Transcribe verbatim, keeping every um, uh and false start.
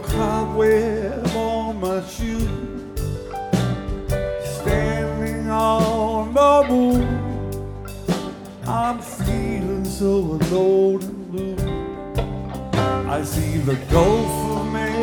cobweb on my shoe, standing on the moon. I'm feeling so alone and blue. I see the Gulf of Mexico